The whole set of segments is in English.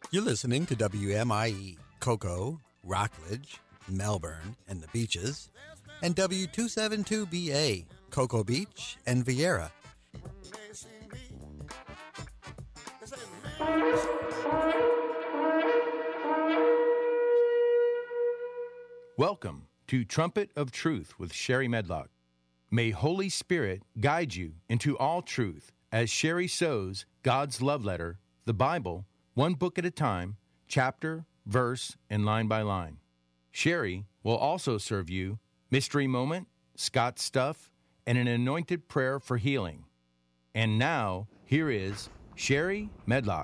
You're listening to WMIE, Cocoa, Rockledge, Melbourne, and the Beaches, and W272BA, Cocoa Beach and Vieira. Welcome to Trumpet of Truth with Sherry Medlock. May Holy Spirit guide you into all truth as Sherry sows God's love letter, the Bible, one book at a time, chapter, verse, and line by line. Sherry will also serve you Mystery Moment, Scott's Stuff, and an anointed prayer for healing. And now, here is Sherry Medlock.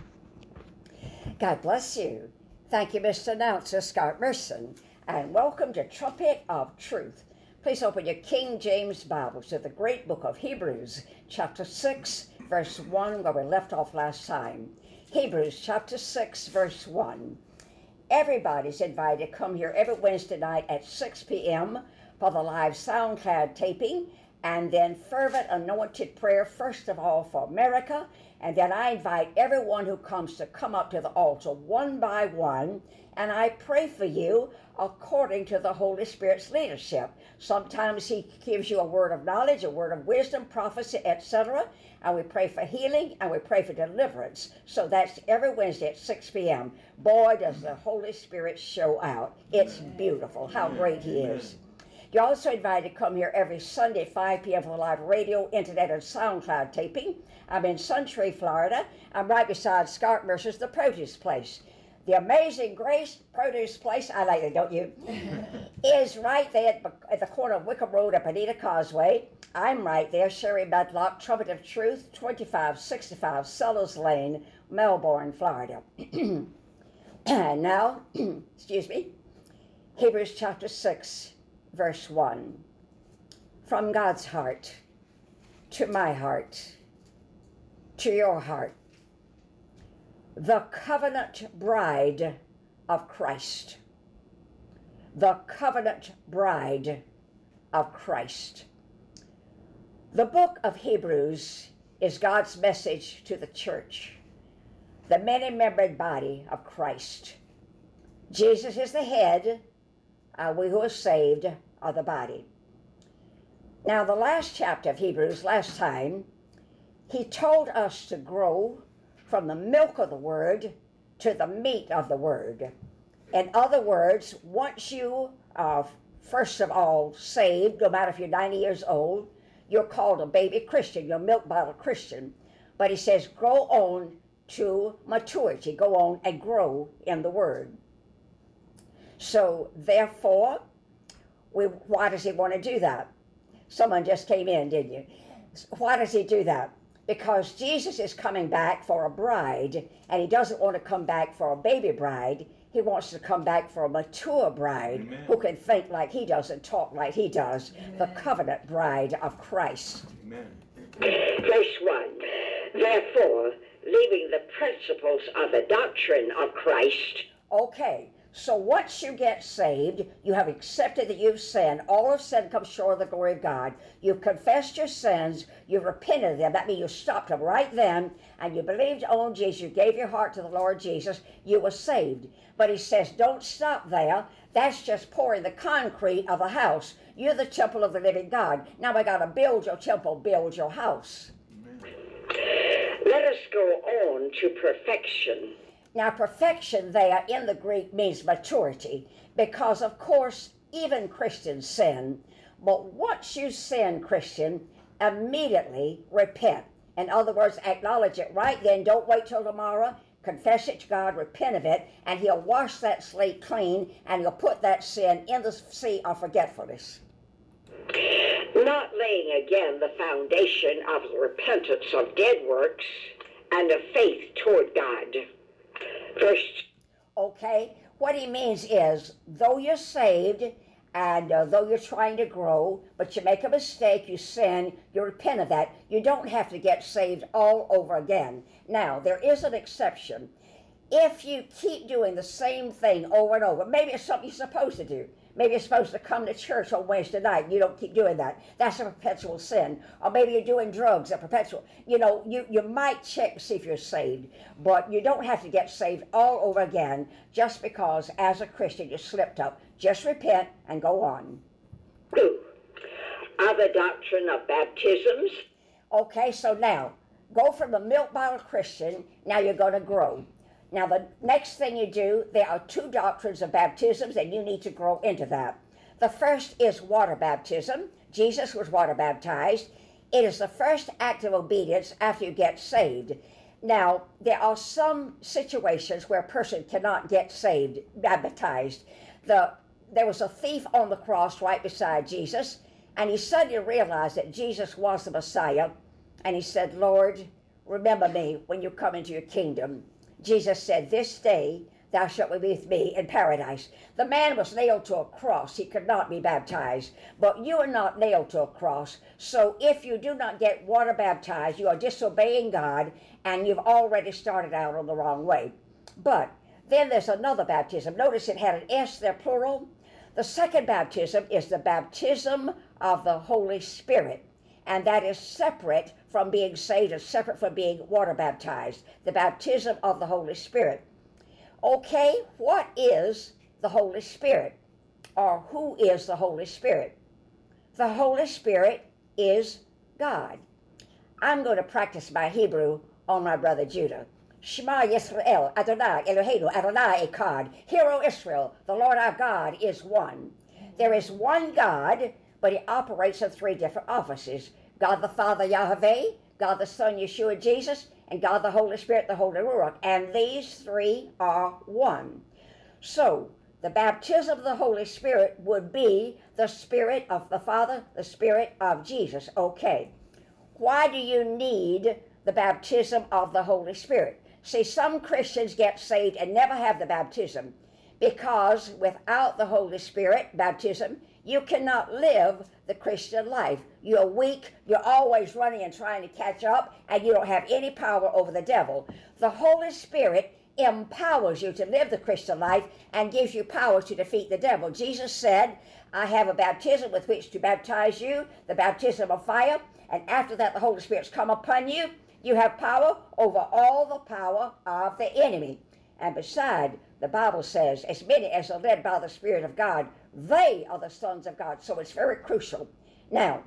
God bless you. Thank you, Mr. Announcer Scott Merson, and welcome to Trumpet of Truth. Please open your King James Bibles to the great book of Hebrews, chapter 6, verse 1, where we left off last time. Hebrews chapter 6, verse 1. Everybody's invited to come here every Wednesday night at 6 p.m. for the live SoundCloud taping, and then fervent anointed prayer, first of all for America, and then I invite everyone who comes to come up to the altar one by one, and I pray for you according to the Holy Spirit's leadership. Sometimes He gives you a word of knowledge, a word of wisdom, prophecy, etc., and we pray for healing, and we pray for deliverance. So that's every Wednesday at 6 p.m. Boy, does the Holy Spirit show out. It's beautiful how great He is. You're also invited to come here every Sunday at 5 p.m. for the live radio, internet, and SoundCloud taping. I'm in Suntree, Florida. I'm right beside Scott Mercer's The Produce Place. The Amazing Grace Produce Place, I like it, don't you? Is right there at the corner of Wickham Road and Bonita Causeway. I'm right there, Sherry Medlock, Trumpet of Truth, 2565 Sellers Lane, Melbourne, Florida. And now, excuse me, Hebrews chapter 6. Verse 1, from God's heart to my heart, to your heart, the covenant bride of Christ, the covenant bride of Christ. The book of Hebrews is God's message to the church, the many-membered body of Christ. Jesus is the head. We who are saved are the body. Now, the last chapter of Hebrews, last time, he told us to grow from the milk of the word to the meat of the word. In other words, once you are, first of all, saved, no matter if you're 90 years old, you're called a baby Christian, you're a milk bottle Christian. But he says, grow on to maturity, go on and grow in the word. So, therefore, why does he want to do that? Someone just came in, didn't you? Why does he do that? Because Jesus is coming back for a bride, and he doesn't want to come back for a baby bride. He wants to come back for a mature bride. Amen. Who can think like he does and talk like he does. Amen. The covenant bride of Christ. Amen. Verse 1, therefore, leaving the principles of the doctrine of Christ. Okay. So once you get saved, you have accepted that you've sinned. All of sin comes short of the glory of God. You've confessed your sins. You've repented of them. That means you stopped them right then, and you believed on Jesus. You gave your heart to the Lord Jesus. You were saved. But he says, don't stop there. That's just pouring the concrete of a house. You're the temple of the living God. Now we got to build your temple, build your house. Let us go on to perfection. Now, perfection there in the Greek means maturity, because, of course, even Christians sin. But once you sin, Christian, immediately repent. In other words, acknowledge it right then. Don't wait till tomorrow. Confess it to God, repent of it, and he'll wash that slate clean, and he'll put that sin in the sea of forgetfulness. Not laying again the foundation of the repentance of dead works and of faith toward God. First. Okay, what he means is, though you're saved, and though you're trying to grow, but you make a mistake, you sin, you repent of that, you don't have to get saved all over again. Now, there is an exception. If you keep doing the same thing over and over, maybe it's something you're supposed to do, Maybe you're supposed to come to church on Wednesday night. You don't keep doing that. That's a perpetual sin. Or maybe you're doing drugs, a perpetual. You might check to see if you're saved, but you don't have to get saved all over again just because as a Christian you slipped up. Just repent and go on. 2. Of the doctrine of baptisms. Okay, so now, go from a milk bottle Christian, now you're going to grow. Now, the next thing you do, there are 2 doctrines of baptisms, and you need to grow into that. The first is water baptism. Jesus was water baptized. It is the first act of obedience after you get saved. Now, there are some situations where a person cannot get saved, baptized. There was a thief on the cross right beside Jesus, and he suddenly realized that Jesus was the Messiah, and he said, Lord, remember me when you come into your kingdom. Jesus said, this day thou shalt be with me in paradise. The man was nailed to a cross. He could not be baptized. But you are not nailed to a cross. So if you do not get water baptized, you are disobeying God, and you've already started out on the wrong way. But then there's another baptism. Notice it had an S there, plural. The second baptism is the baptism of the Holy Spirit. And that is separate from being saved and separate from being water baptized. The baptism of the Holy Spirit. Okay, what is the Holy Spirit? Or who is the Holy Spirit? The Holy Spirit is God. I'm going to practice my Hebrew on my brother Judah. Shema Yisrael, Adonai Eloheinu, Adonai Echad. Hear, O Israel, the Lord our God is one. There is one God, but he operates in 3 different offices. God the Father, Yahweh, God the Son, Yeshua, Jesus, and God the Holy Spirit, the Holy Ruach. And these 3 are one. So, the baptism of the Holy Spirit would be the Spirit of the Father, the Spirit of Jesus. Okay. Why do you need the baptism of the Holy Spirit? See, some Christians get saved and never have the baptism because without the Holy Spirit baptism, you cannot live the Christian life. You're weak, you're always running and trying to catch up, and you don't have any power over the devil. The Holy Spirit empowers you to live the Christian life and gives you power to defeat the devil. Jesus said, I have a baptism with which to baptize you, the baptism of fire, and after that the Holy Spirit's come upon you. You have power over all the power of the enemy. And beside, the Bible says, as many as are led by the Spirit of God, they are the sons of God. So it's very crucial. Now,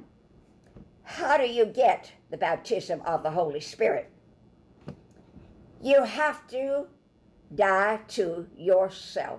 how do you get the baptism of the Holy Spirit? You have to die to yourself.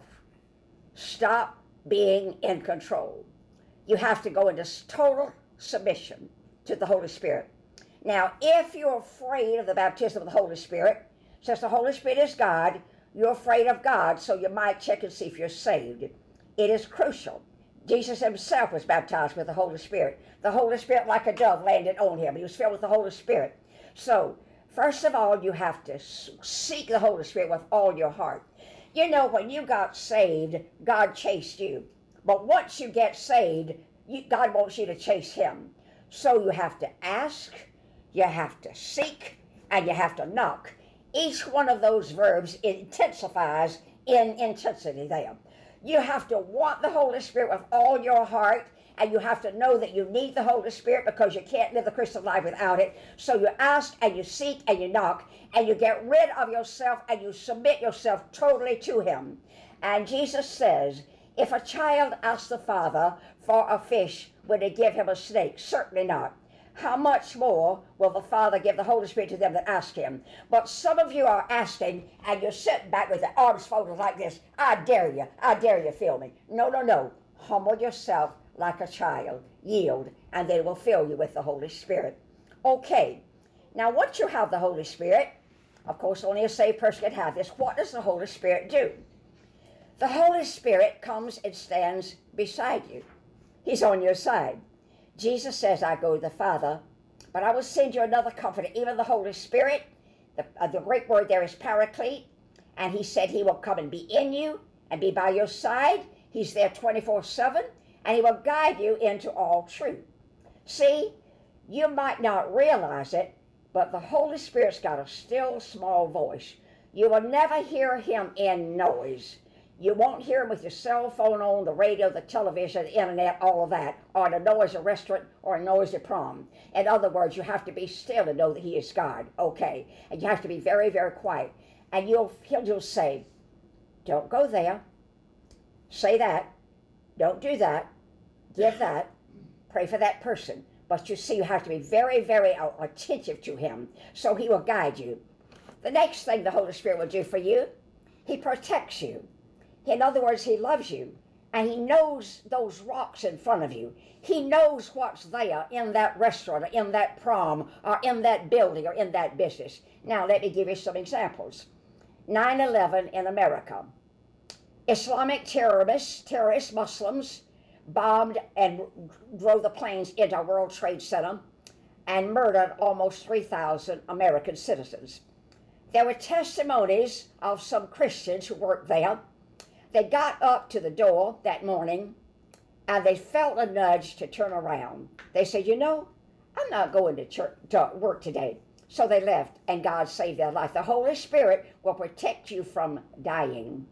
Stop being in control. You have to go into total submission to the Holy Spirit. Now, if you're afraid of the baptism of the Holy Spirit, since the Holy Spirit is God, you're afraid of God, so you might check and see if you're saved. It is crucial. Jesus himself was baptized with the Holy Spirit. The Holy Spirit, like a dove, landed on him. He was filled with the Holy Spirit. So, first of all, you have to seek the Holy Spirit with all your heart. You know, when you got saved, God chased you. But once you get saved, God wants you to chase him. So you have to ask, you have to seek, and you have to knock. Each one of those verbs intensifies in intensity there. You have to want the Holy Spirit with all your heart, and you have to know that you need the Holy Spirit because you can't live the Christian life without it. So you ask and you seek and you knock, and you get rid of yourself and you submit yourself totally to him. And Jesus says, if a child asks the Father for a fish, will he give him a snake? Certainly not. How much more will the Father give the Holy Spirit to them that ask him? But some of you are asking, and you're sitting back with the arms folded like this. I dare you, feel me. No. Humble yourself like a child. Yield, and they will fill you with the Holy Spirit. Okay, now once you have the Holy Spirit, of course only a saved person can have this, what does the Holy Spirit do? The Holy Spirit comes and stands beside you. He's on your side. Jesus says, I go to the Father, but I will send you another comforter, even the Holy Spirit. The Greek word there is paraclete, and he said he will come and be in you and be by your side. He's there 24/7, and he will guide you into all truth. See, you might not realize it, but the Holy Spirit's got a still small voice. You will never hear him in noise. You won't hear him with your cell phone on, the radio, the television, the internet, all of that, or the noisy restaurant or a noisy prom. In other words, you have to be still to know that he is God. Okay. And you have to be very, very quiet. And he'll just say, don't go there. Say that. Don't do that. Give that. Pray for that person. But you see, you have to be very, very attentive to him so he will guide you. The next thing the Holy Spirit will do for you, he protects you. In other words, he loves you, and he knows those rocks in front of you. He knows what's there in that restaurant, or in that prom, or in that building, or in that business. Now, let me give you some examples. 9/11 in America. Islamic terrorists, Muslims, bombed and drove the planes into World Trade Center and murdered almost 3,000 American citizens. There were testimonies of some Christians who worked there. They got up to the door that morning and they felt a nudge to turn around. They said, you know, I'm not going to church, to work today. So they left and God saved their life. The Holy Spirit will protect you from dying.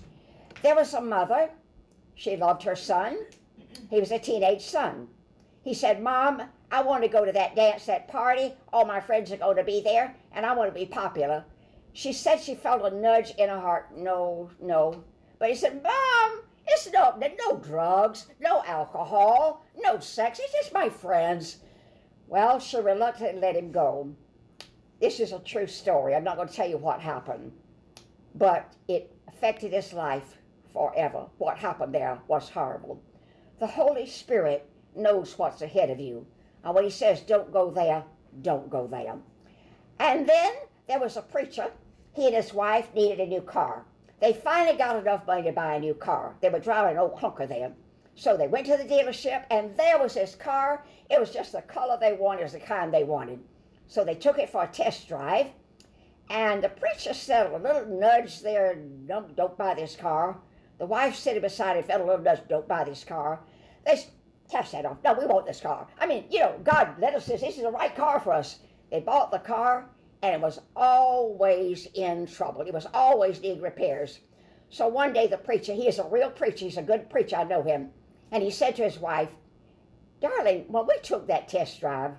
There was a mother. She loved her son. He was a teenage son. He said, Mom, I want to go to that dance, that party. All my friends are going to be there, and I want to be popular. She said she felt a nudge in her heart. No. But he said, Mom, it's no drugs, no alcohol, no sex. It's just my friends. Well, she reluctantly let him go. This is a true story. I'm not going to tell you what happened. But it affected his life forever. What happened there was horrible. The Holy Spirit knows what's ahead of you. And when he says, don't go there, don't go there. And then there was a preacher. He and his wife needed a new car. They finally got enough money to buy a new car. They were driving an old clunker there. So they went to the dealership, and there was this car. It was just the color they wanted. It was the kind they wanted. So they took it for a test drive. And the preacher said a little nudge there, don't buy this car. The wife sitting beside him felt a little nudge, don't buy this car. They cast that off. No, we want this car. I mean, God let us say this is the right car for us. They bought the car, and it was always in trouble. It was always needing repairs. So one day the preacher, he is a real preacher. He's a good preacher. I know him. And he said to his wife, darling, when we took that test drive,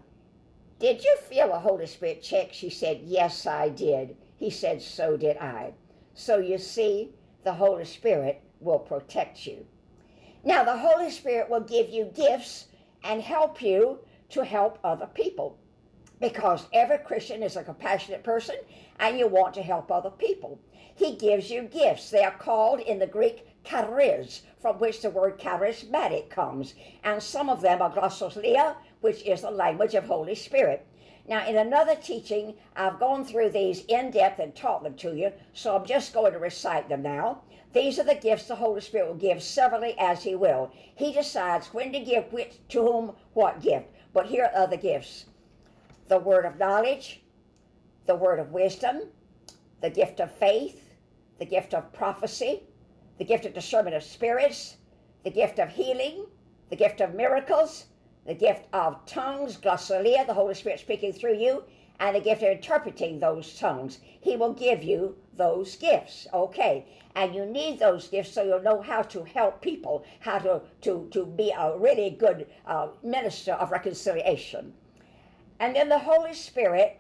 did you feel a Holy Spirit check? She said, yes, I did. He said, so did I. So you see, the Holy Spirit will protect you. Now, the Holy Spirit will give you gifts and help you to help other people, because every Christian is a compassionate person and you want to help other people. He gives you gifts. They are called in the Greek charis, from which the word charismatic comes. And some of them are glossolia, which is the language of Holy Spirit. Now, in another teaching, I've gone through these in depth and taught them to you, so I'm just going to recite them now. These are the gifts the Holy Spirit will give severally as he will. He decides when to give which, to whom, what gift. But here are the gifts. The word of knowledge, the word of wisdom, the gift of faith, the gift of prophecy, the gift of discernment of spirits, the gift of healing, the gift of miracles, the gift of tongues, glossolia, the Holy Spirit speaking through you, and the gift of interpreting those tongues. He will give you those gifts, okay? And you need those gifts so you'll know how to help people, how to be a really good minister of reconciliation. And then the Holy Spirit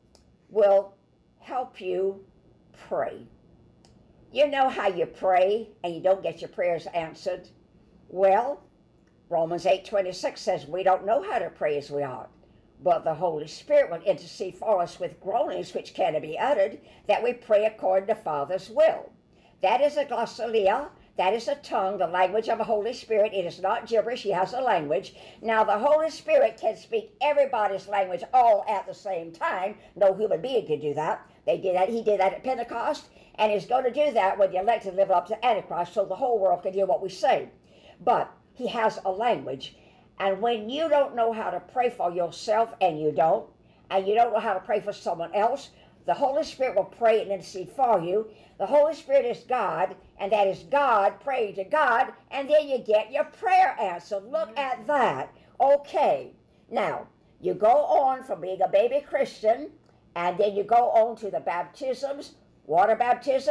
will help you pray. You know how you pray and you don't get your prayers answered? Well, Romans 8:26 says we don't know how to pray as we ought, but the Holy Spirit will intercede for us with groanings which cannot be uttered, that we pray according to Father's will. That is a glossolia. That is a tongue, the language of the Holy Spirit. It is not gibberish. He has a language. Now, the Holy Spirit can speak everybody's language all at the same time. No human being can do that. They did that. He did that at Pentecost, and he's going to do that when the elected live up to Antichrist so the whole world can hear what we say. But he has a language. And when you don't know how to pray for yourself, and you don't know how to pray for someone else, the Holy Spirit will pray and intercede for you. The Holy Spirit is God, and that is God praying to God, and then you get your prayer answered. Look at that. Okay. Now, you go on from being a baby Christian, and then you go on to the baptisms, water baptism,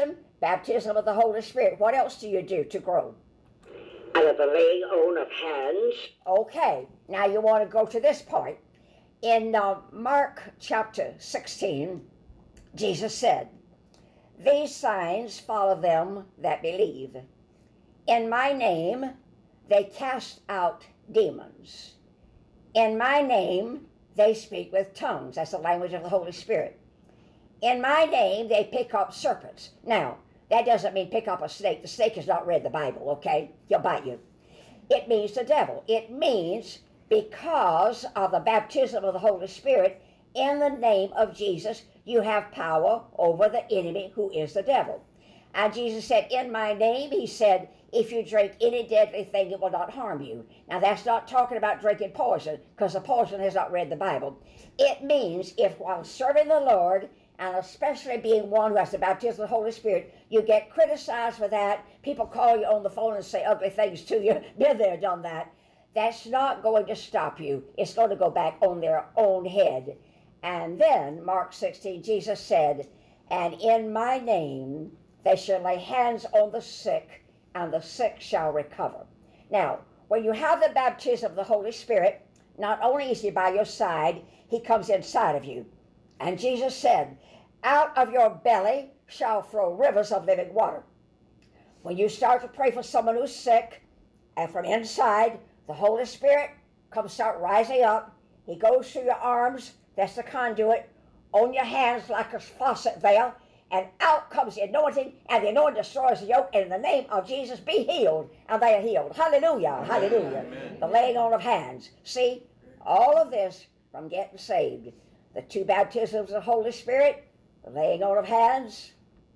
baptism of the Holy Spirit. What else do you do to grow? And of the laying on of hands. Okay, now you want to go to this part. In Mark chapter 16, Jesus said, "These signs follow them that believe. In my name they cast out demons. In my name they speak with tongues." That's the language of the Holy Spirit. "In my name they pick up serpents." Now, that doesn't mean pick up a snake. The snake has not read the Bible, okay? He'll bite you. It means the devil. It means because of the baptism of the Holy Spirit, in the name of Jesus, you have power over the enemy who is the devil. And Jesus said, "In my name," he said, "if you drink any deadly thing, it will not harm you." Now, that's not talking about drinking poison, because the poison has not read the Bible. It means if while serving the Lord, and especially being one who has the baptism of the Holy Spirit, you get criticized for that, people call you on the phone and say ugly things to you, been there, done that, that's not going to stop you. It's going to go back on their own head. And then, Mark 16, Jesus said, "And in my name they shall lay hands on the sick, and the sick shall recover." Now, when you have the baptism of the Holy Spirit, not only is he by your side, he comes inside of you. And Jesus said, "Out of your belly shall flow rivers of living water." When you start to pray for someone who's sick, and from inside, the Holy Spirit comes start rising up. He goes through your arms, that's the conduit, on your hands like a faucet valve, and out comes the anointing, and the anointing destroys the yoke, and in the name of Jesus, be healed, and they are healed. Hallelujah, hallelujah. Amen. The laying on of hands. See, all of this from getting saved. The two baptisms of the Holy Spirit, the laying on of hands,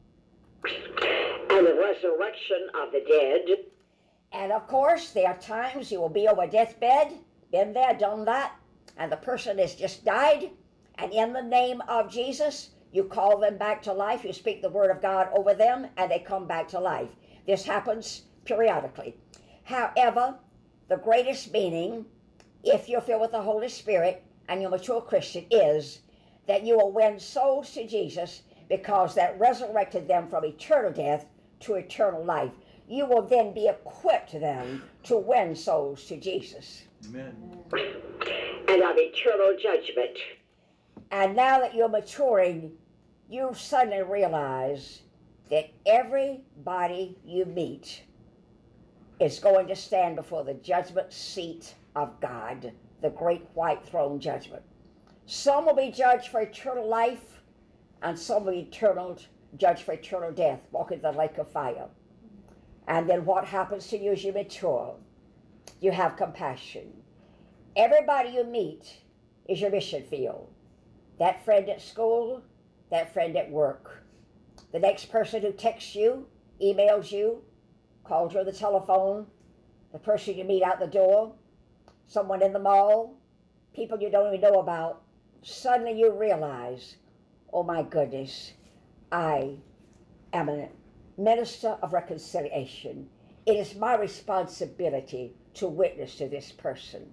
and the resurrection of the dead. And of course, there are times you will be over a deathbed, been there, done that, and the person has just died, and in the name of Jesus, you call them back to life, you speak the word of God over them, and they come back to life. This happens periodically. However, the greatest meaning, if you're filled with the Holy Spirit, and you're a mature Christian, is that you will win souls to Jesus, because that resurrected them from eternal death to eternal life. You will then be equipped then to win souls to Jesus. Amen. And of eternal judgment. And now that you're maturing, you suddenly realize that everybody you meet is going to stand before the judgment seat of God, the great white throne judgment. Some will be judged for eternal life, and some will be judged for eternal death, walk into the lake of fire. And then what happens to you as you mature? You have compassion. Everybody you meet is your mission field. That friend at school, that friend at work. The next person who texts you, emails you, calls you on the telephone, the person you meet out the door, someone in the mall, people you don't even know about. Suddenly you realize, oh my goodness, I am a minister of reconciliation. It is my responsibility to witness to this person.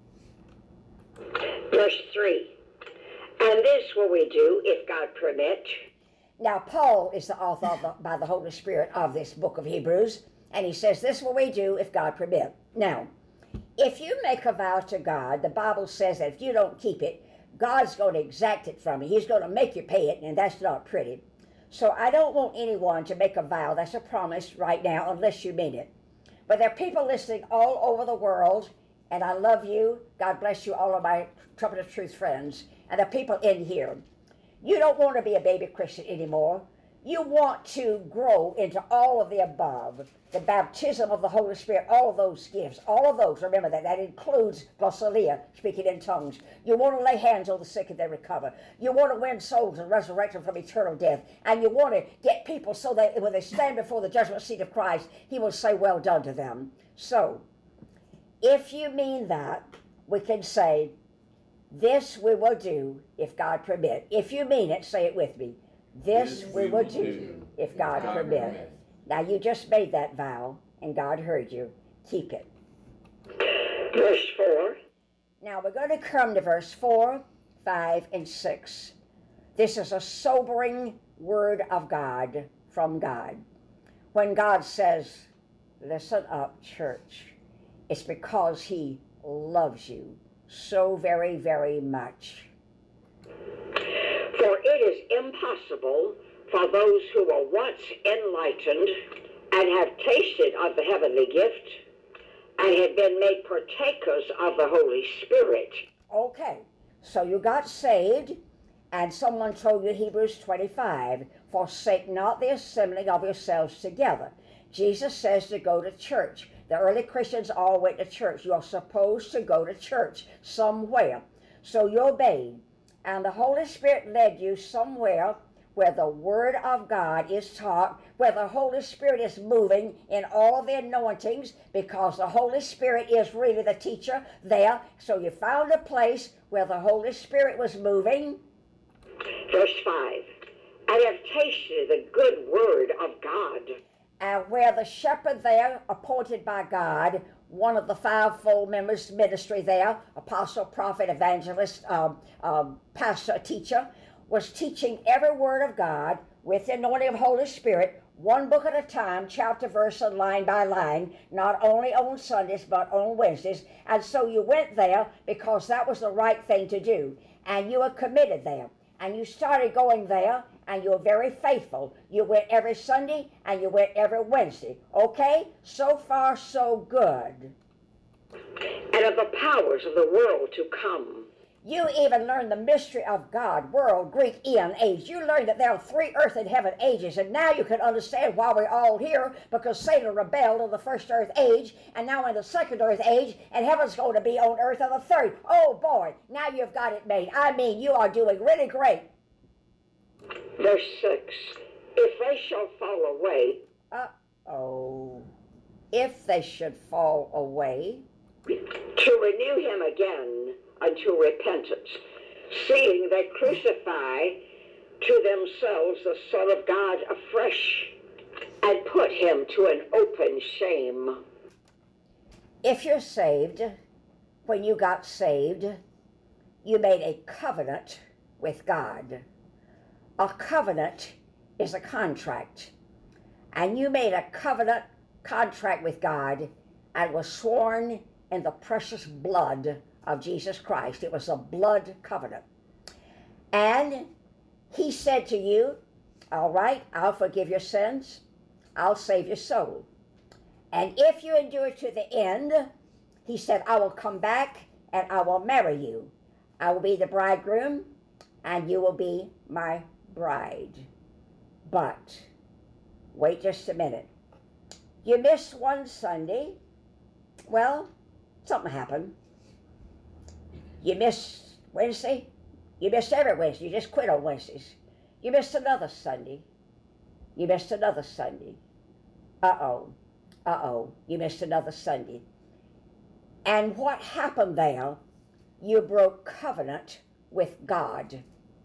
Verse 3. And this will we do if God permit. Now, Paul is the author by the Holy Spirit of this book of Hebrews, and he says, this will we do if God permit. Now, if you make a vow to God, the Bible says that if you don't keep it, God's going to exact it from you. He's going to make you pay it, and that's not pretty. So I don't want anyone to make a vow that's a promise right now unless you mean it. But there are people listening all over the world, and I love you. God bless you, all of my Trumpet of Truth friends. And the people in here. You don't want to be a baby Christian anymore. You want to grow into all of the above. The baptism of the Holy Spirit, all of those gifts, all of those, remember that includes glossalia, speaking in tongues. You want to lay hands on the sick and they recover. You want to win souls and resurrect them from eternal death. And you want to get people so that when they stand before the judgment seat of Christ, he will say, well done to them. So, if you mean that, we can say, this we will do if God permit. If you mean it, say it with me. This we will do if God permit. Now you just made that vow, and God heard you. Keep it. Verse 4. Now we're going to come to verse 4, 5, and 6. This is a sobering word of God from God. When God says, listen up, church, it's because he loves you so very, very much. For it is impossible for those who were once enlightened and have tasted of the heavenly gift and have been made partakers of the Holy Spirit. Okay, so you got saved, and someone told you Hebrews 25, forsake not the assembling of yourselves together. Jesus says to go to church. The early Christians all went to church. You're supposed to go to church somewhere. So you obeyed, and the Holy Spirit led you somewhere where the Word of God is taught, where the Holy Spirit is moving in all the anointings, because the Holy Spirit is really the teacher there. So you found a place where the Holy Spirit was moving. Verse 5, I have tasted the good word of God. And where the shepherd there, appointed by God, one of the fivefold members ministry there, apostle, prophet, evangelist, pastor, teacher, was teaching every word of God with the anointing of Holy Spirit, one book at a time, chapter, verse, and line by line, not only on Sundays, but on Wednesdays. And so you went there because that was the right thing to do. And you were committed there. And you started going there, and you were very faithful. You went every Sunday, and you went every Wednesday. Okay? So far, so good. And of the powers of the world to come. You even learned the mystery of God, world, Greek, eon, age. You learned that there are 3 earth and heaven ages, and now you can understand why we're all here, because Satan rebelled in the first earth age, and now in the second earth age, and heaven's going to be on earth in the third. Oh boy, now you've got it made. I mean, you are doing really great. Verse 6, if they shall fall away. Uh-oh. If they should fall away. To renew him again unto repentance, seeing they crucify to themselves the Son of God afresh, and put him to an open shame. If you're saved, when you got saved, you made a covenant with God. A covenant is a contract. And you made a covenant contract with God and was sworn in the precious blood of Jesus Christ. It was a blood covenant. And he said to you, all right, I'll forgive your sins. I'll save your soul. And if you endure to the end, he said, I will come back and I will marry you. I will be the bridegroom and you will be my bride. But wait just a minute. You missed one Sunday. Well, something happened. You missed Wednesday. You missed every Wednesday. You just quit on Wednesdays. You missed another Sunday. You missed another Sunday. Uh-oh. Uh-oh. You missed another Sunday. And what happened there? You broke covenant with God.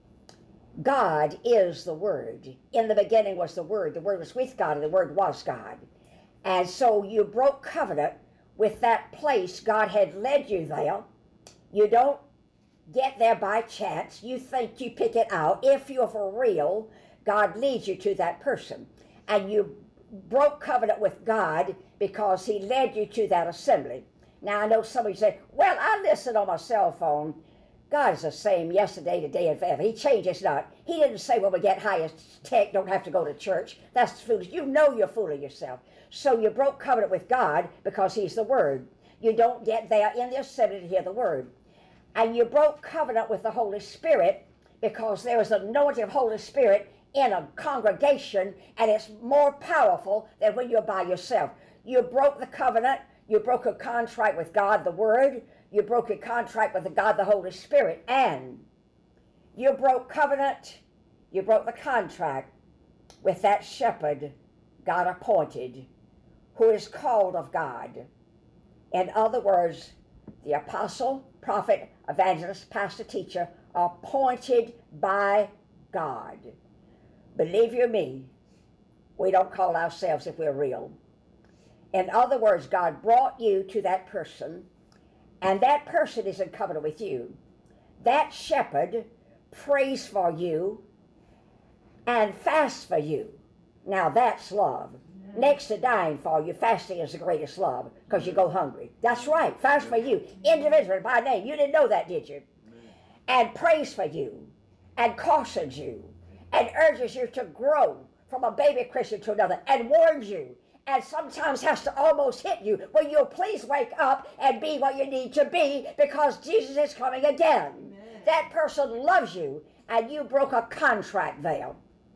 God is the Word. In the beginning was the Word. The Word was with God, and the Word was God. And so you broke covenant with that place. God had led you there. You don't get there by chance. You think you pick it out. If you're for real, God leads you to that person. And you broke covenant with God because he led you to that assembly. Now, I know some of you say, well, I listen on my cell phone. God is the same yesterday, today, and forever. He changes not. He didn't say when we get highest tech, don't have to go to church. That's foolish. You know you're fooling yourself. So you broke covenant with God because he's the Word. You don't get there in the assembly to hear the Word. And you broke covenant with the Holy Spirit because there is an anointing of Holy Spirit in a congregation, and it's more powerful than when you're by yourself. You broke the covenant. You broke a contract with God, the Word. You broke a contract with the God, the Holy Spirit. And you broke covenant. You broke the contract with that shepherd God appointed, who is called of God. In other words, the apostle, prophet, evangelist, pastor, teacher, appointed by God. Believe you me, we don't call ourselves if we're real. In other words, God brought you to that person, and that person is in covenant with you. That shepherd prays for you and fasts for you. Now that's love. Next to dying for you, fasting is the greatest love because you go hungry. That's right. Fast for you, individually by name. You didn't know that, did you? And prays for you and cautions you and urges you to grow from a baby Christian to another and warns you and sometimes has to almost hit you when you'll please wake up and be what you need to be because Jesus is coming again. Amen. That person loves you and you broke a contract there.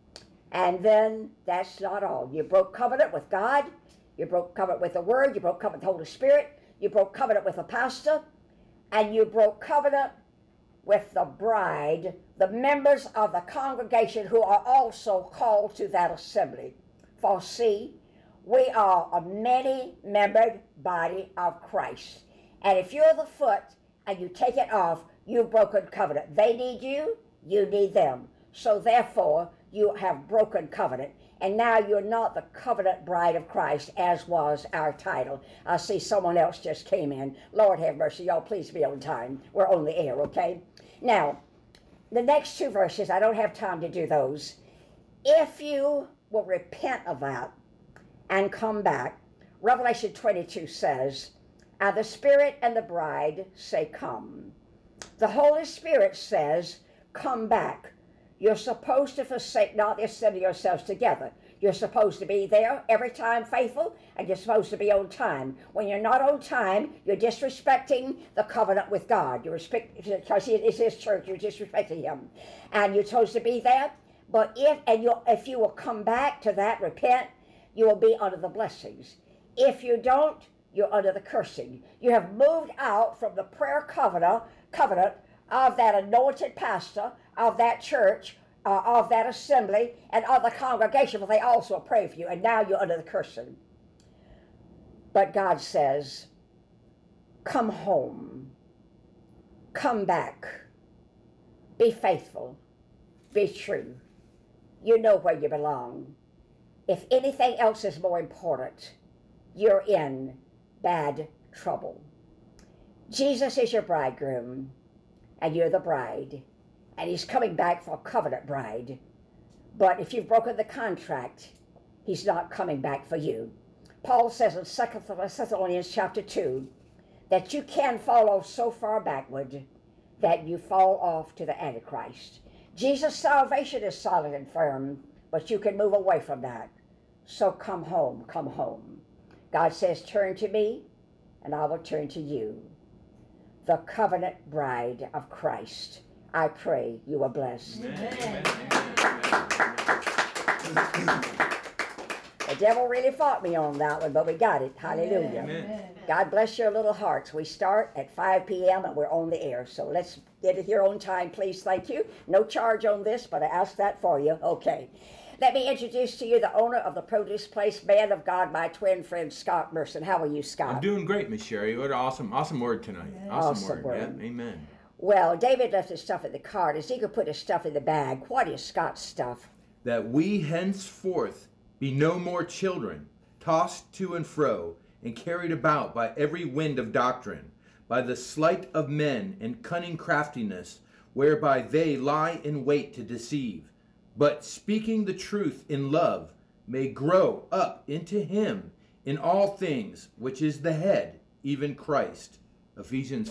And then that's not all. You broke covenant with God. You broke covenant with the Word. You broke covenant with the Holy Spirit. You broke covenant with the pastor. And you broke covenant with the bride, the members of the congregation who are also called to that assembly. For see, we are a many-membered body of Christ. And if you're the foot and you take it off, you've broken covenant. They need you. You need them. So therefore, you have broken covenant, and now you're not the covenant bride of Christ, as was our title. I see someone else just came in. Lord have mercy, y'all please be on time. We're on the air, okay? Now, the next two verses, I don't have time to do those. If you will repent of that and come back, Revelation 22 says, and the Spirit and the bride say, come. The Holy Spirit says, come back. You're supposed to forsake not the assembly yourselves together. You're supposed to be there every time faithful, and you're supposed to be on time. When you're not on time, you're disrespecting the covenant with God. You respect, because it's His church, you're disrespecting Him. And you're supposed to be there, but if you will come back to that, repent, you will be under the blessings. If you don't, you're under the cursing. You have moved out from the prayer covenant of that anointed pastor, of that church, of that assembly, and of the congregation, but they also pray for you, and now you're under the cursing. But God says, come home, come back, be faithful, be true. You know where you belong. If anything else is more important, you're in bad trouble. Jesus is your bridegroom, and you're the bride. And He's coming back for a covenant bride. But if you've broken the contract, He's not coming back for you. Paul says in 2 Thessalonians chapter 2 that you can fall off so far backward that you fall off to the Antichrist. Jesus' salvation is solid and firm, but you can move away from that. So come home, come home. God says, turn to me, and I will turn to you. The covenant bride of Christ. I pray you are blessed. Amen. The devil really fought me on that one, but we got it. Hallelujah. Amen. God bless your little hearts. We start at 5 p.m. and we're on the air. So let's get it here on time, please. Thank you. No charge on this, but I asked that for you. Okay. Let me introduce to you the owner of the produce place, man of God, my twin friend, Scott Merson. How are you, Scott? I'm doing great, Miss Sherry. What an awesome word tonight. Awesome word. Yeah, amen. Well, David left his stuff in the car. Ezekiel put his stuff in the bag. What is Scott's stuff? That we henceforth be no more children, tossed to and fro, and carried about by every wind of doctrine, by the sleight of men and cunning craftiness, whereby they lie in wait to deceive, but speaking the truth in love, may grow up into Him in all things, which is the head, even Christ. Ephesians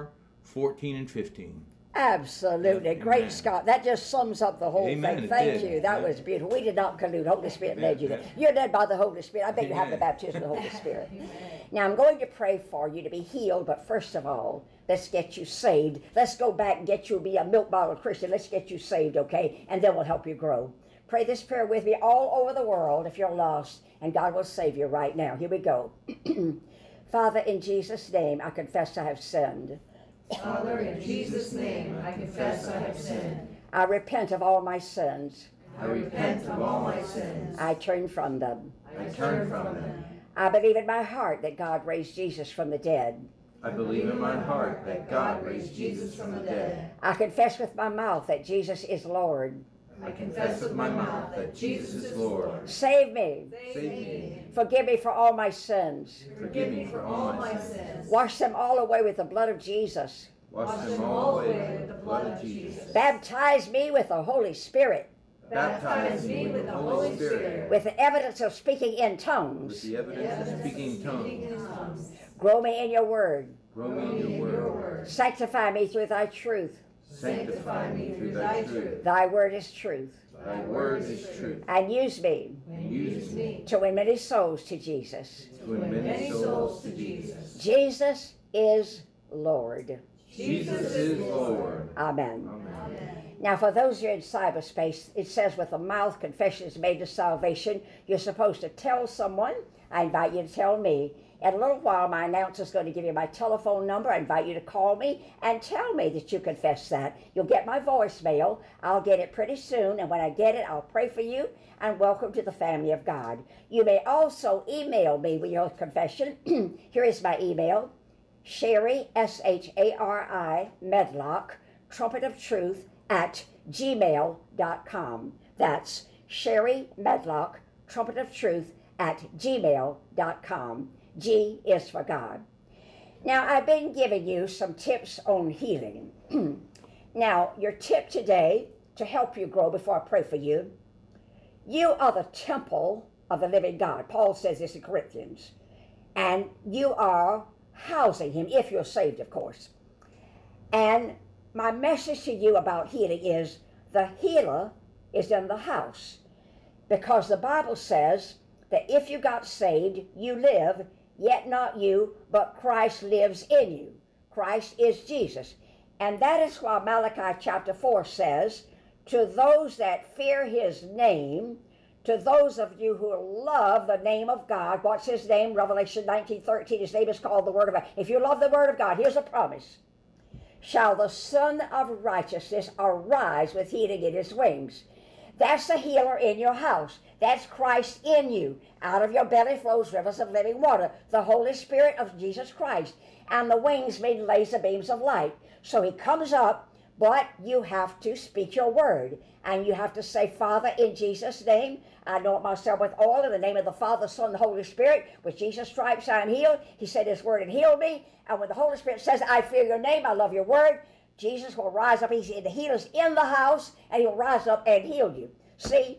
4:14 and 15. Absolutely. Amen. Great, Scott. That just sums up the whole Amen. thing. It Thank did. you. That was beautiful. We did not collude. Holy Spirit led you there. You're led by the Holy Spirit. I bet you have the baptism of the Holy Spirit. Now, I'm going to pray for you to be healed, but first of all, let's get you saved. Let's go back and get you to be a milk bottle Christian. Let's get you saved, okay? And then we'll help you grow. Pray this prayer with me all over the world if you're lost, and God will save you right now. Here we go. Father, in Jesus' name, I confess I have sinned. Father, in Jesus' name, I confess I have sinned. I repent of all my sins. I repent of all my sins. I turn from them. I turn from them. I believe in my heart that God raised Jesus from the dead. I believe in my heart that God raised Jesus from the dead. I confess with my mouth that Jesus is Lord. I confess with my mouth that Jesus is Lord. Save me. Save me. Forgive me for all my sins. Forgive me for all my sins. Wash them all away with the blood of Jesus. Wash them all away with the blood of Jesus. Baptize me with the Holy Spirit. Baptize me with the Holy Spirit. With the evidence of speaking in tongues. With the evidence of speaking tongues. Grow me in your word. Grow me in your word. Sanctify me through thy truth. Sanctify me through thy truth. Thy word is truth. Thy word is truth. And use me And use me to win many souls to Jesus. To win many souls to Jesus. Jesus is Lord. Jesus is Lord. Amen. Amen. Now, for those who are in cyberspace, it says with the mouth confession is made to salvation. You're supposed to tell someone. I invite you to tell me. In a little while, my announcer is going to give you my telephone number. I invite you to call me and tell me that you confess that. You'll get my voicemail. I'll get it pretty soon, and when I get it, I'll pray for you, and welcome to the family of God. You may also email me with your confession. Here is my email, Shari, S-H-A-R-I, Medlock, Trumpet of Truth, @gmail.com. That's Shari Medlock, Trumpet of Truth, @gmail.com. G is for God. Now, I've been giving you some tips on healing. Now, your tip today, to help you grow before I pray for you, you are the temple of the living God. Paul says this in Corinthians. And you are housing him, if you're saved, of course. And my message to you about healing is the healer is in the house. Because the Bible says that if you got saved, you live, yet not you, but Christ lives in you. Christ is Jesus. And that is why Malachi chapter 4 says, to those that fear his name, to those of you who love the name of God, what's his name? Revelation 19:13, his name is called the Word of God. If you love the Word of God, here's a promise. Shall the Son of Righteousness arise with healing in his wings. That's the healer in your house. That's Christ in you. Out of your belly flows rivers of living water. The Holy Spirit of Jesus Christ. And the wings mean laser beams of light. So he comes up, but you have to speak your word. And you have to say, Father, in Jesus' name, I anoint myself with oil in the name of the Father, Son, and the Holy Spirit. With Jesus' stripes I am healed. He said his word and healed me. And when the Holy Spirit says, I fear your name, I love your word, Jesus will rise up. He's the healer's in the house, and he'll rise up and heal you. See,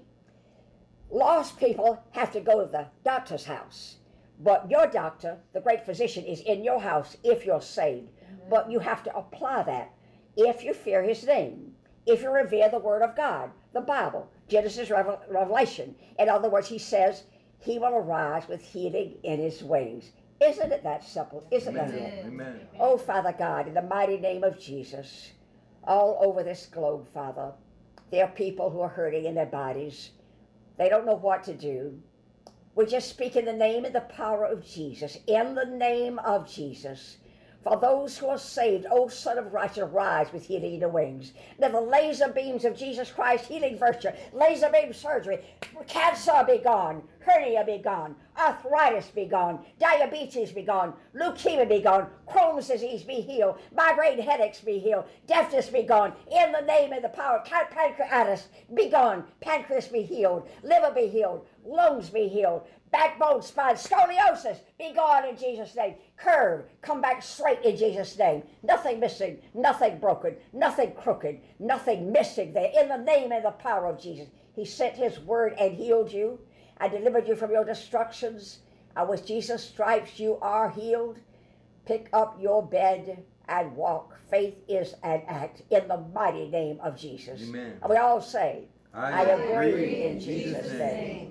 lost people have to go to the doctor's house. But your doctor, the great physician, is in your house if you're saved. But you have to apply that if you fear his name, if you revere the word of God, the Bible, Genesis, Revelation. In other words, he says he will arise with healing in his wings. Isn't it that simple? Isn't that it? Amen. Oh, Father God, in the mighty name of Jesus, all over this globe, Father, there are people who are hurting in their bodies. They don't know what to do. We just speak in the name and the power of Jesus, in the name of Jesus. For those who are saved, O Son of Righteousness, rise with healing in the wings. Now the laser beams of Jesus Christ, healing virtue, laser beam surgery, cancer be gone, hernia be gone, arthritis be gone, diabetes be gone, leukemia be gone, Crohn's disease be healed, migraine headaches be healed, deafness be gone, in the name and the power of pancreatitis be gone, pancreas be healed, liver be healed, lungs be healed, backbone, spine, scoliosis, be gone in Jesus' name. Curve, come back straight in Jesus' name. Nothing missing, nothing broken, nothing crooked, nothing missing there. In the name and the power of Jesus. He sent his word and healed you and delivered you from your destructions. And with Jesus' stripes you are healed. Pick up your bed and walk. Faith is an act in the mighty name of Jesus. Amen. And we all say, I agree in Jesus' name.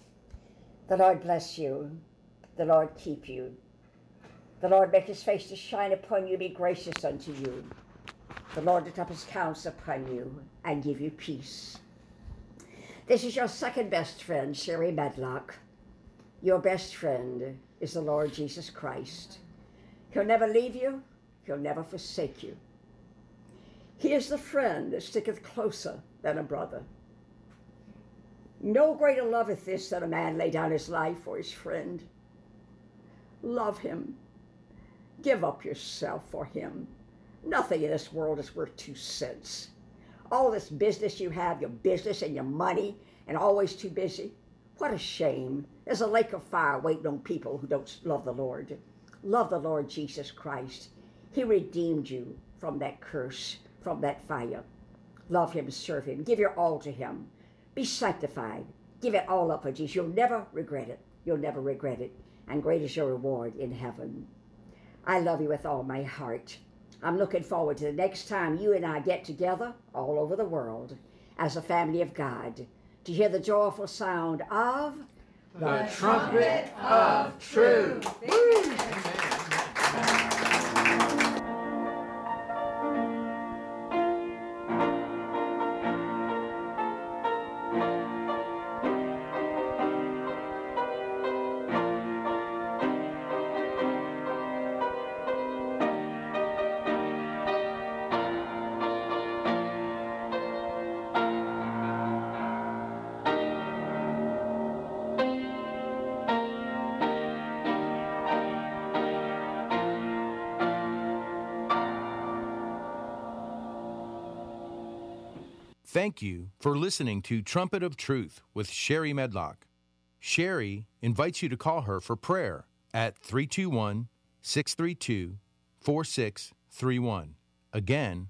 The Lord bless you. The Lord keep you. The Lord make his face to shine upon you, be gracious unto you. The Lord lift up his countenance upon you and give you peace. This is your second best friend, Shari Medlock. Your best friend is the Lord Jesus Christ. He'll never leave you. He'll never forsake you. He is the friend that sticketh closer than a brother. No greater love is this than a man lay down his life for his friend. Love him. Give up yourself for him. Nothing in this world is worth 2 cents. All this business you have, your business and your money, and always too busy. What a shame. There's a lake of fire waiting on people who don't love the Lord. Love the Lord Jesus Christ. He redeemed you from that curse, from that fire. Love him, serve him, give your all to him. Be sanctified. Give it all up for Jesus. You'll never regret it. You'll never regret it. And great is your reward in heaven. I love you with all my heart. I'm looking forward to the next time you and I get together all over the world as a family of God to hear the joyful sound of The trumpet of truth. Thank you for listening to Trumpet of Truth with Sherry Medlock. Sherry invites you to call her for prayer at 321-632-4631. Again,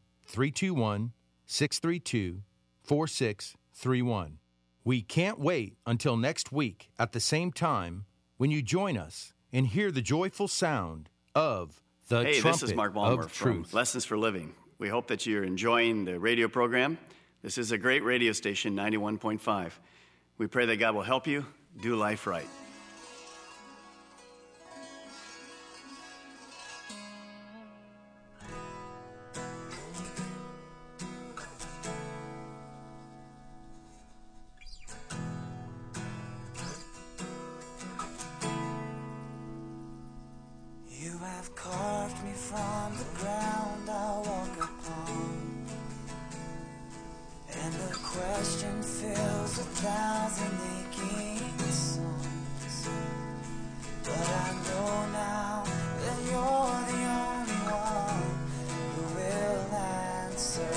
321-632-4631. We can't wait until next week at the same time when you join us and hear the joyful sound of the Hey, Trumpet this is Mark Balmer of from Truth. Lessons for Living. We hope that you're enjoying the radio program. This is a great radio station, 91.5. We pray that God will help you do life right. You have carved me from the ground I walk upon, and the question fills 1,000 aching songs. But I know now that you're the only one who will answer.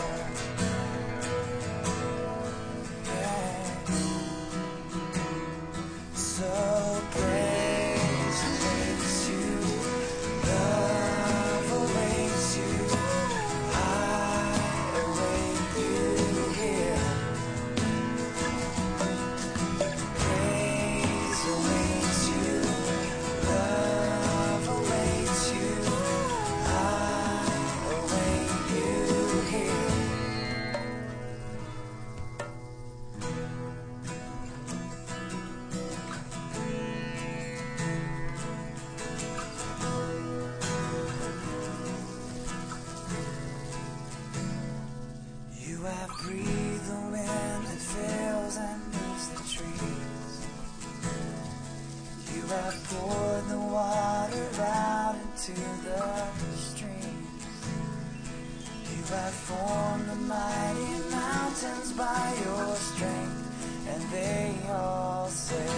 Yeah. So praise awaits you, love awaits you, I await you here. Praise awaits you, love awaits you, I await you here. You have breathed the wind that fills and moves the trees. You have poured the water out into the streams. You have formed the mighty mountains by your strength, and they all say,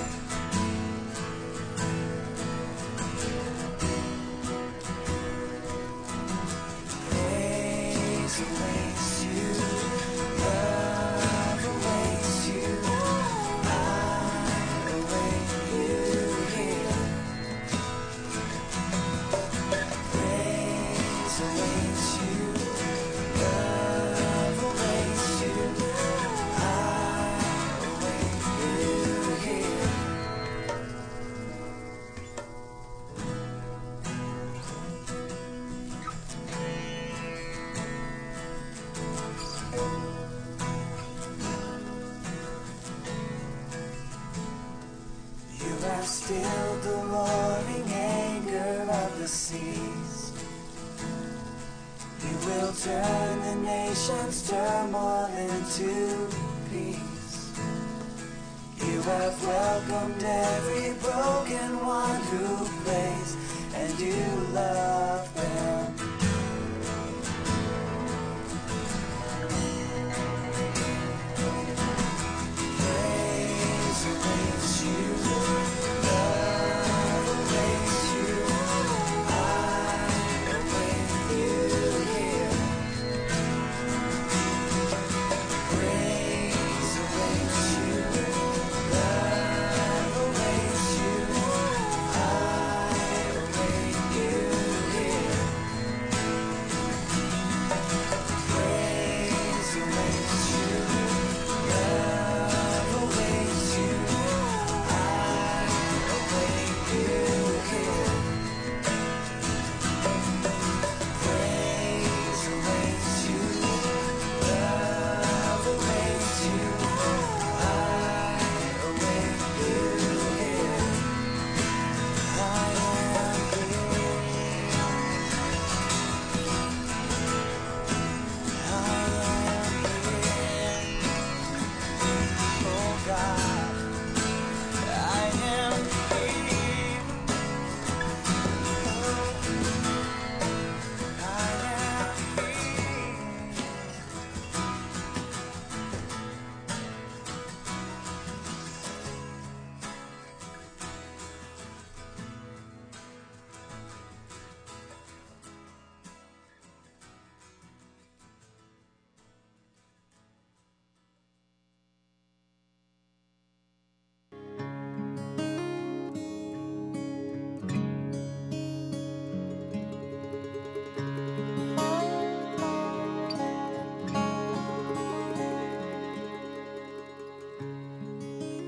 praise awaits you, love awaits you, I await you here. Praise awaits you, love awaits you, I await you here. You have stilled the roaring anger of the seas. You will turn the nation's turmoil into peace. You have welcomed every broken one who plays, and you love them. Praise awaits you, love awaits you, I await you here. Praise awaits you, love awaits you, I await you here.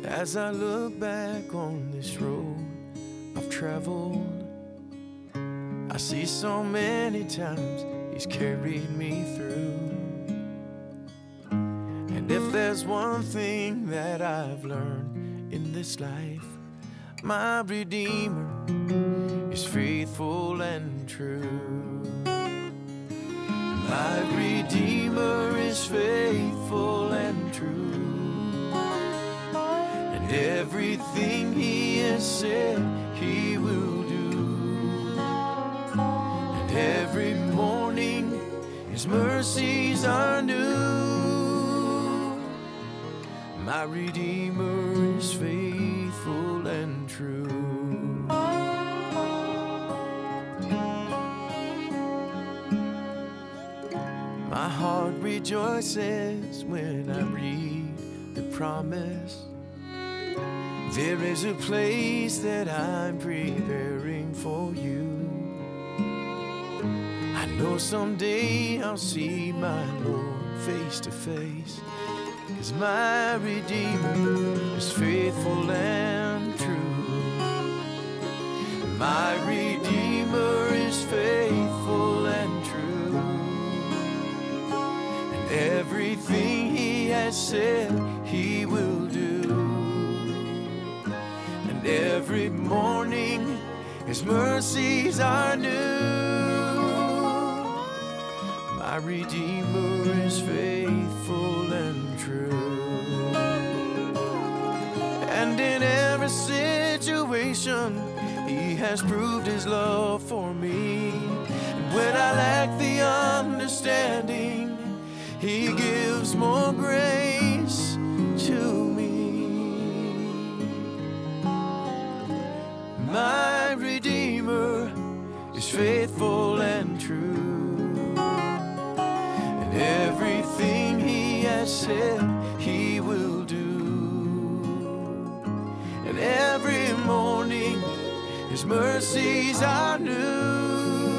As I look back on this road I've traveled, I see so many times He's carried me through. And if there's one thing that I've learned in this life, my Redeemer is faithful and true. My Redeemer is faithful and true. And everything He has said He will do. And every morning His mercies are new. My Redeemer is faithful and true. My heart rejoices when I read the promise. There is a place that I'm preparing for you. I know someday I'll see my Lord face to face, 'cause my Redeemer is faithful and true. My Redeemer is faithful and true. And everything He has said He will do. And every morning His mercies are new. My Redeemer is faithful and true. And in every situation He has proved His love for me. And when I lack the understanding, He gives more grace to me. My Redeemer is faithful and true. And everything He has said He will do. And every morning His mercies are new.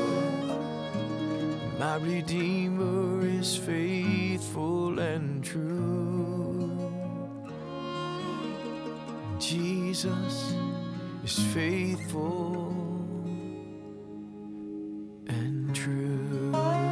My Redeemer is faithful and true. Jesus is faithful and true.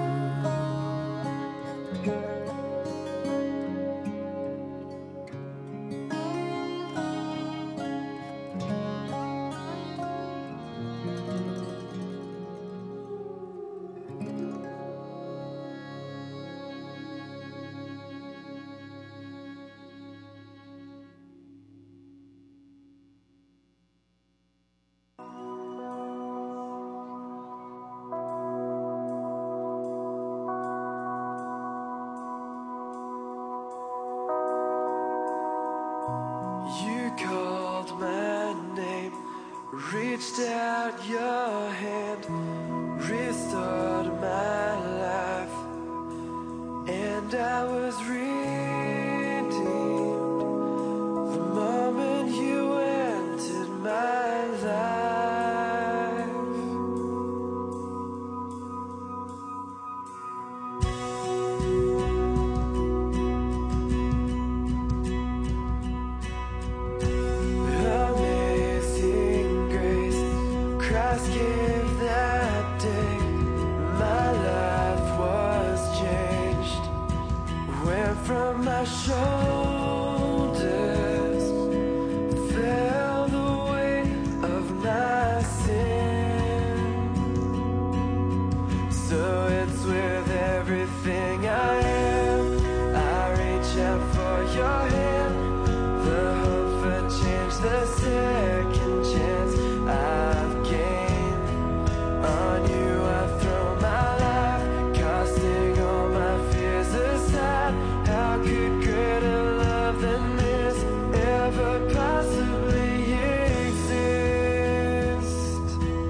Reached out your hand, restored my life, and I was redeemed the moment you entered my life. Amazing grace, Christ gave that day. My life was changed. Went from my shoulders, fell the weight of my sin. So it's with everything I am, I reach out for your hand. The hope for change, the second chance I've gained. On you I throw my life, casting all my fears aside. How could greater love than this ever possibly exist?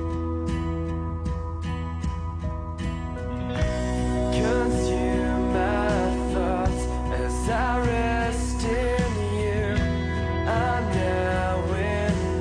Consume my thoughts as I rest in you. I'm now in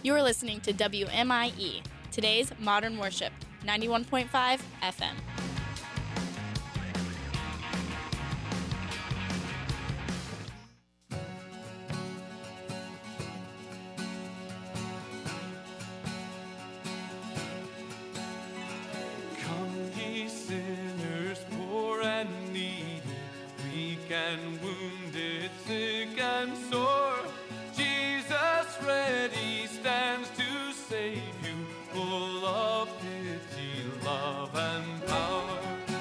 You are listening to WMIE, today's Modern Worship, 91.5 FM. Come ye sinners, poor and needy, weak and wounded, sick and sore. Jesus ready stands to save you, full of pity, love, and power.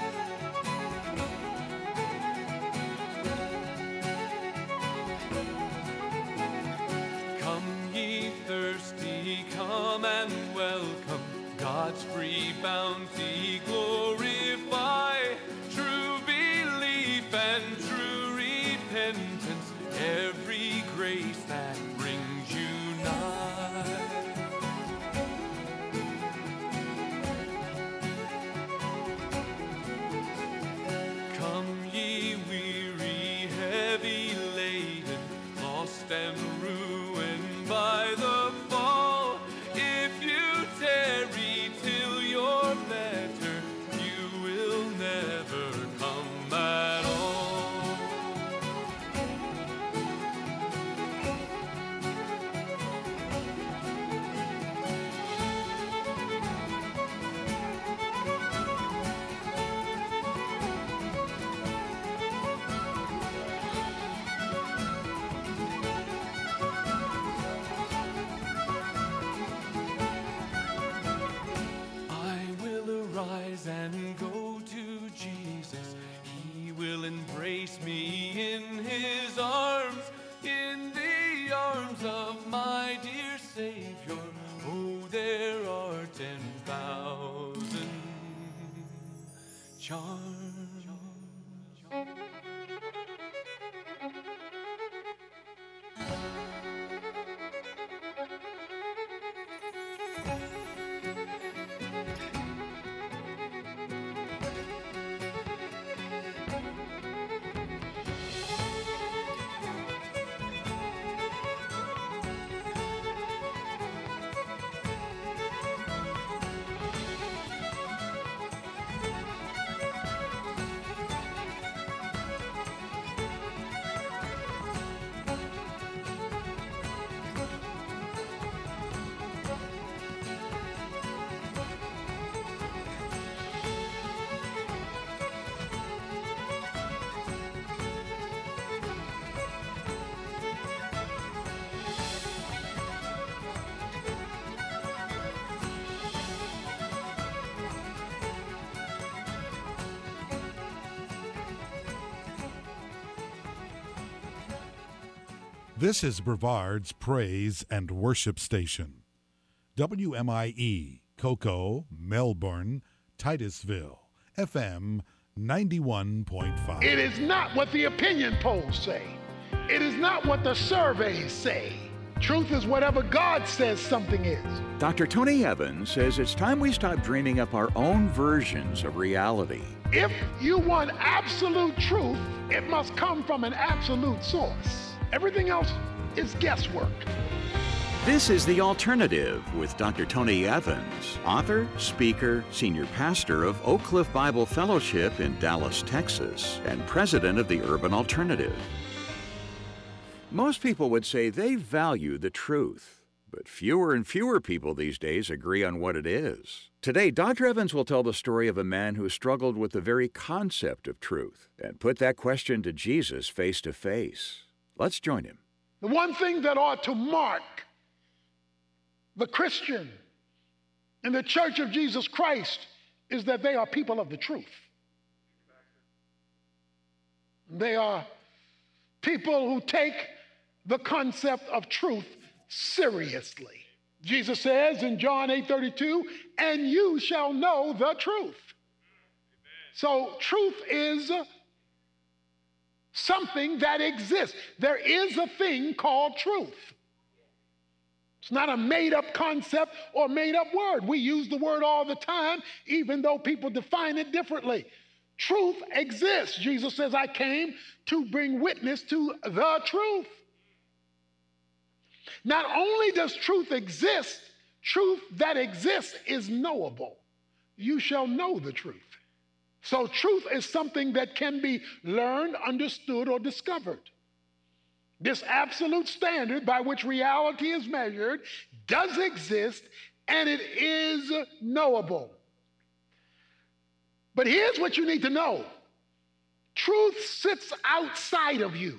Come ye thirsty, come and welcome God's free bounty, glorify true belief and true repentance, every grace that brings you nigh. Come ye weary, heavy laden, lost and ruined by the fall. If you tarry till you're better, you will never come at all. I will arise and go to Jesus. He will embrace me in his arms, in the arms of my dear Savior. Oh, there are 10,000 charms. This is Brevard's Praise and Worship Station. WMIE, Cocoa, Melbourne, Titusville, FM 91.5. It is not what the opinion polls say. It is not what the surveys say. Truth is whatever God says something is. Dr. Tony Evans says it's time we stop dreaming up our own versions of reality. If you want absolute truth, it must come from an absolute source. Everything else is guesswork. This is The Alternative with Dr. Tony Evans, author, speaker, senior pastor of Oak Cliff Bible Fellowship in Dallas, Texas, and president of the Urban Alternative. Most people would say they value the truth, but fewer and fewer people these days agree on what it is. Today, Dr. Evans will tell the story of a man who struggled with the very concept of truth and put that question to Jesus face to face. Let's join him. The one thing that ought to mark the Christian in the Church of Jesus Christ is that they are people of the truth. They are people who take the concept of truth seriously. Jesus says in John 8:32, and you shall know the truth. So truth is something that exists. There is a thing called truth. It's not a made-up concept or made-up word. We use the word all the time, even though people define it differently. Truth exists. Jesus says, I came to bring witness to the truth. Not only does truth exist, truth that exists is knowable. You shall know the truth. So truth is something that can be learned, understood, or discovered. This absolute standard by which reality is measured does exist, and it is knowable. But here's what you need to know. Truth sits outside of you.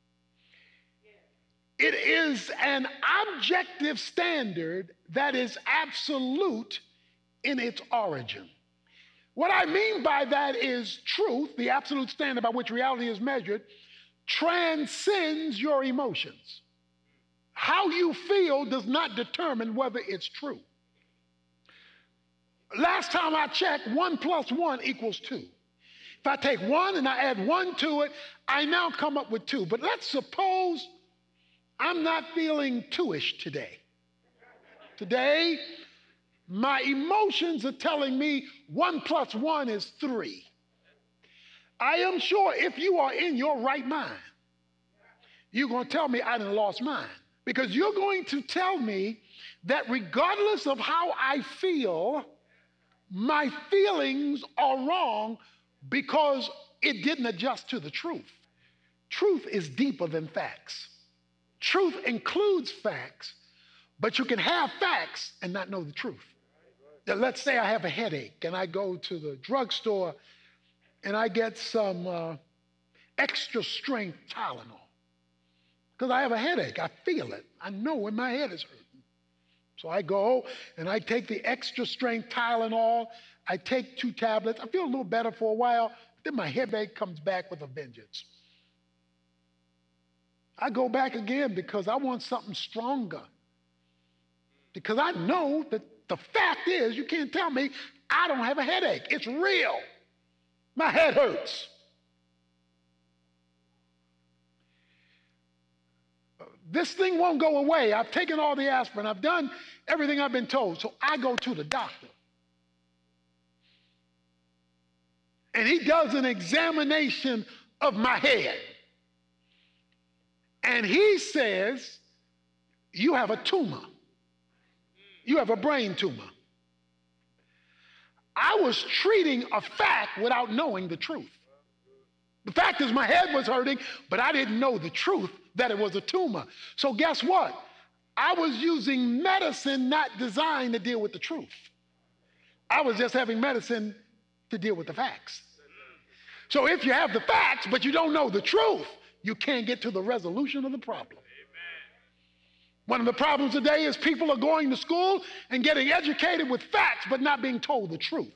It is an objective standard that is absolute in its origin. What I mean by that is truth, the absolute standard by which reality is measured, transcends your emotions. How you feel does not determine whether it's true. Last time I checked, 1 + 1 = 2. If I take 1 and I add 1 to it, I now come up with 2. But let's suppose I'm not feeling 2-ish today. Today, my emotions are telling me 1 + 1 is 3. I am sure if you are in your right mind, you're going to tell me I done lost mine. Because you're going to tell me that regardless of how I feel, my feelings are wrong because it didn't adjust to the truth. Truth is deeper than facts. Truth includes facts, but you can have facts and not know the truth. Now, let's say I have a headache and I go to the drugstore and I get some extra strength Tylenol. Because I have a headache. I feel it. I know when my head is hurting. So I go and I take the extra strength Tylenol. I take 2 tablets. I feel a little better for a while. But then my headache comes back with a vengeance. I go back again because I want something stronger. Because I know that the fact is, you can't tell me I don't have a headache. It's real. My head hurts. This thing won't go away. I've taken all the aspirin. I've done everything I've been told. So I go to the doctor. And he does an examination of my head. And he says, you have a tumor. You have a brain tumor. I was treating a fact without knowing the truth. The fact is my head was hurting, but I didn't know the truth that it was a tumor. So guess what? I was using medicine not designed to deal with the truth. I was just having medicine to deal with the facts. So if you have the facts, but you don't know the truth, you can't get to the resolution of the problem. One of the problems today is people are going to school and getting educated with facts, but not being told the truth.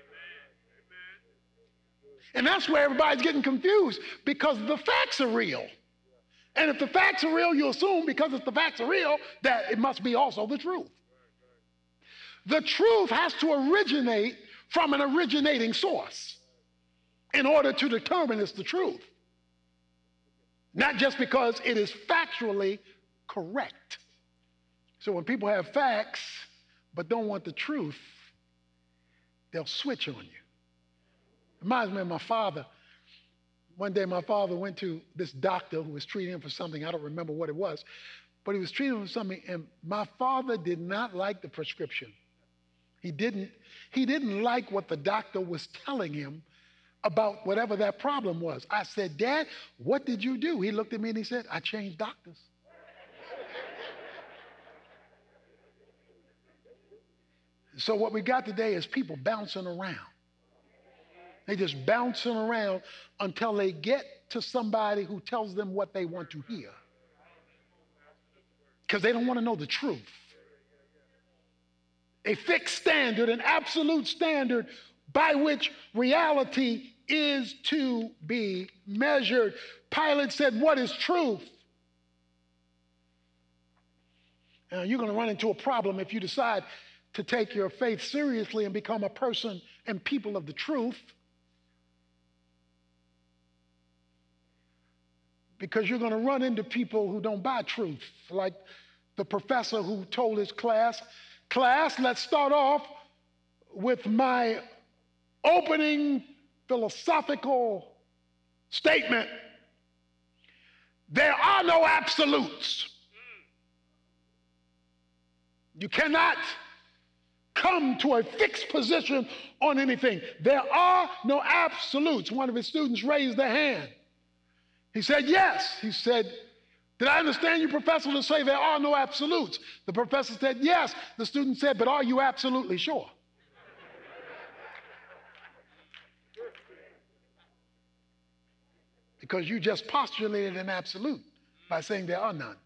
And that's where everybody's getting confused, because the facts are real. And if the facts are real, you assume because if the facts are real, that it must be also the truth. The truth has to originate from an originating source in order to determine it's the truth. Not just because it is factually correct. So when people have facts but don't want the truth, they'll switch on you. Reminds me of my father. One day my father went to this doctor who was treating him for something. I don't remember what it was, but he was treating him for something, and my father did not like the prescription. He didn't like what the doctor was telling him about whatever that problem was. I said, Dad, what did you do? He looked at me and he said, I changed doctors. So what we got today is people bouncing around. They just bouncing around until they get to somebody who tells them what they want to hear. Because they don't want to know the truth. A fixed standard, an absolute standard by which reality is to be measured. Pilate said, what is truth? Now, you're going to run into a problem if you decide to take your faith seriously and become a person and people of the truth. Because you're going to run into people who don't buy truth, like the professor who told his class, let's start off with my opening philosophical statement. There are no absolutes. You cannot come to a fixed position on anything. There are no absolutes. One of his students raised their hand. He said, yes. He said, did I understand you, Professor, to say there are no absolutes? The professor said, yes. The student said, but are you absolutely sure? Because you just postulated an absolute by saying there are none.